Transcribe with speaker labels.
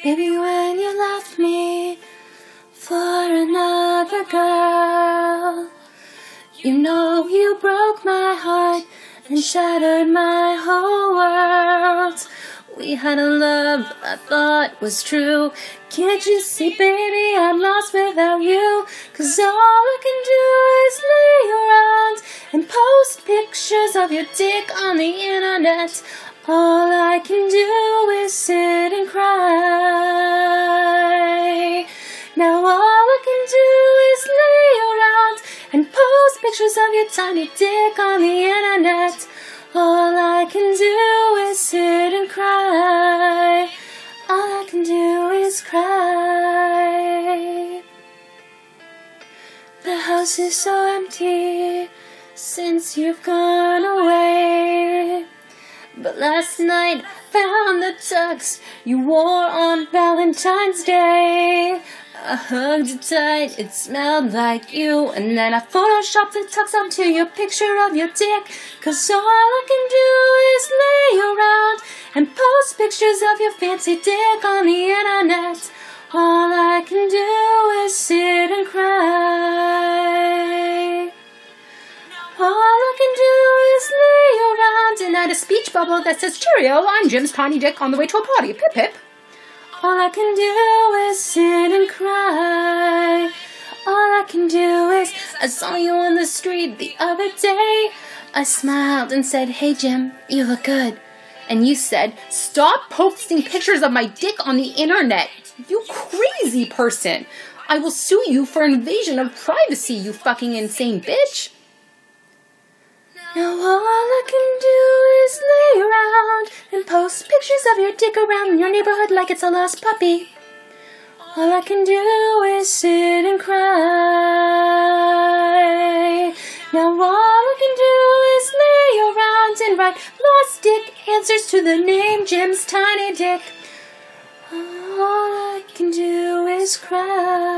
Speaker 1: Baby, when you left me for another girl, you know you broke my heart and shattered my whole world. We had a love I thought was true. Can't you see, baby, I'm lost without you? 'Cause all I can do is lay around and post pictures of your dick on the internet. All I can do is sit and cry. Now all I can do is lay around and post pictures of your tiny dick on the internet. All I can do is sit and cry. All I can do is cry. The house is so empty since you've gone away. But last night found the tux you wore on Valentine's Day. I hugged it tight, it smelled like you, and then I photoshopped the tux onto your picture of your dick. 'Cause all I can do is lay around and post pictures of your fancy dick on the internet. All I can do is sit and cry. All I can do is lay around and add a speech bubble that says, "Cheerio, I'm Jim's tiny dick on the way to a party, pip pip." All I can do is sit and cry. All I can do is, I saw you on the street the other day. I smiled and said, "Hey Jim, you look good." And you said, "Stop posting pictures of my dick on the internet, you crazy person. I will sue you for invasion of privacy, you fucking insane bitch." Now all I can do is lay around and post pictures of your dick around your neighborhood like it's a lost puppy. All I can do is sit and cry. Now all I can do is lay around and write lost dick answers to the name Jim's tiny dick. All I can do is cry.